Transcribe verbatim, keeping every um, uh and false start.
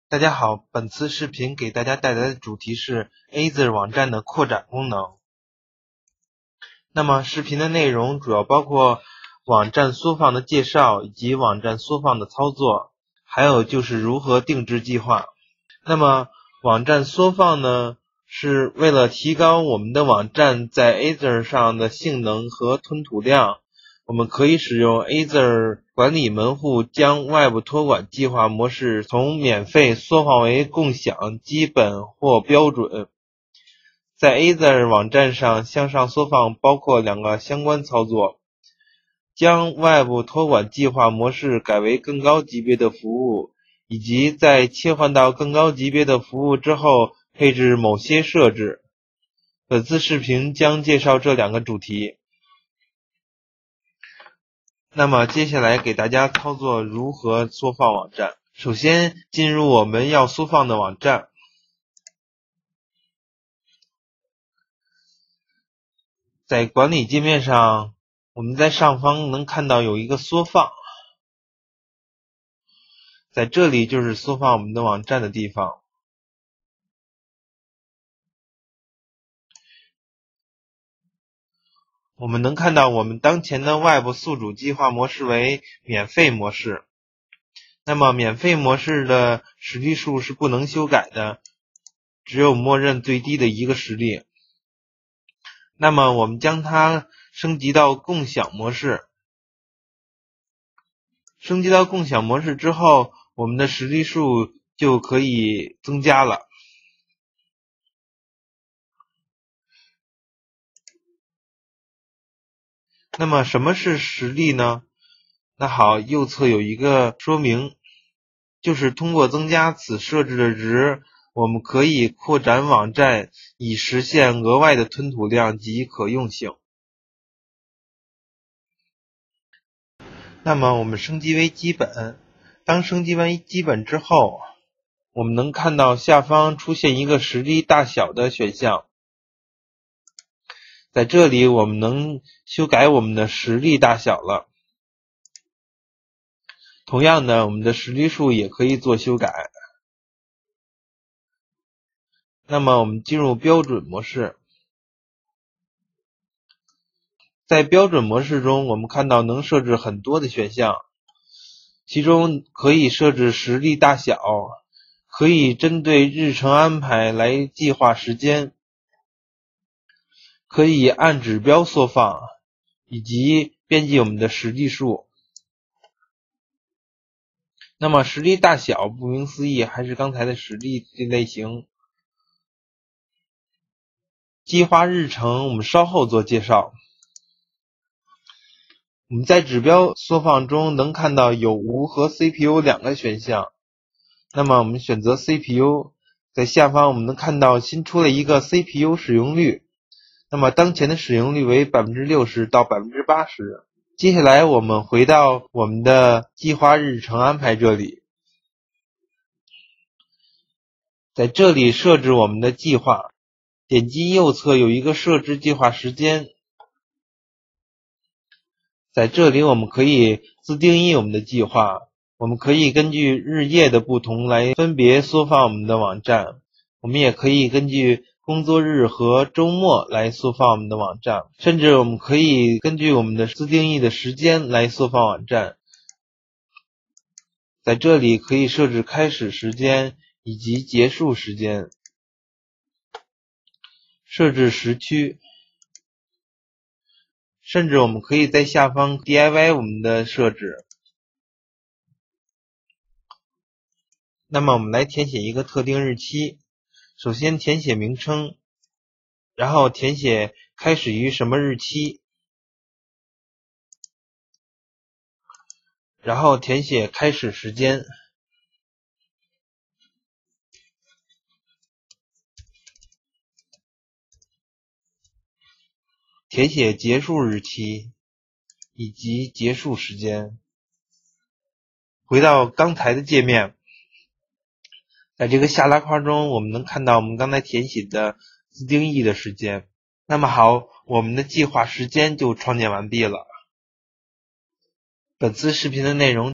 大家好，本次视频给大家带来的主题是 Azer 网站的扩展功能。那么视频的内容主要包括网站缩放的介绍以及网站缩放的操作，还有就是如何定制计划。那么网站缩放呢，是为了提高我们的网站在 Azer 上的性能和吞吐量，我们可以使用 Azer 管理门户将外部托管计划模式从免费缩放为共享、基本或标准。在 Azer 网站上向上缩放包括两个相关操作：将外部托管计划模式改为更高级别的服务，以及在切换到更高级别的服务之后配置某些设置。本次视频将介绍这两个主题。那么接下来给大家操作如何缩放网站。首先进入我们要缩放的网站，在管理界面上，我们在上方能看到有一个缩放，在这里就是缩放我们的网站的地方。我们能看到我们当前的外部宿主计划模式为免费模式。那么免费模式的实例数是不能修改的，只有默认最低的一个实例。那么我们将它升级到共享模式。升级到共享模式之后，我们的实例数就可以增加了。那么什么是实例呢？那好，右侧有一个说明，就是通过增加此设置的值，我们可以扩展网站以实现额外的吞吐量及可用性。那么我们升级为基本，当升级为基本之后，我们能看到下方出现一个实例大小的选项。在这里我们能修改我们的实例大小了。同样的，我们的实例数也可以做修改。那么我们进入标准模式。在标准模式中，我们看到能设置很多的选项，其中可以设置实例大小，可以针对日程安排来计划时间，可以按指标缩放，以及编辑我们的实例数。那么实例大小顾名思义还是刚才的实例类型。计划日程我们稍后做介绍。我们在指标缩放中能看到有无和 C P U 两个选项。那么我们选择 C P U， 在下方我们能看到新出了一个 C P U 使用率。那么当前的使用率为 百分之六十 到 百分之八十。接下来我们回到我们的计划日程安排这里，在这里设置我们的计划，点击右侧有一个设置计划时间，在这里我们可以自定义我们的计划，我们可以根据日夜的不同来分别缩放我们的网站，我们也可以根据工作日和周末来缩放我们的网站，甚至我们可以根据我们的自定义的时间来缩放网站。在这里可以设置开始时间以及结束时间，设置时区，甚至我们可以在下方 D I Y 我们的设置。那么我们来填写一个特定日期，首先填写名称，然后填写开始于什么日期，然后填写开始时间，填写结束日期以及结束时间。回到刚才的界面，在这个下拉框中我们能看到我们刚才填写的自定义的时间。那么好，我们的计划时间就创建完毕了。本次视频的内容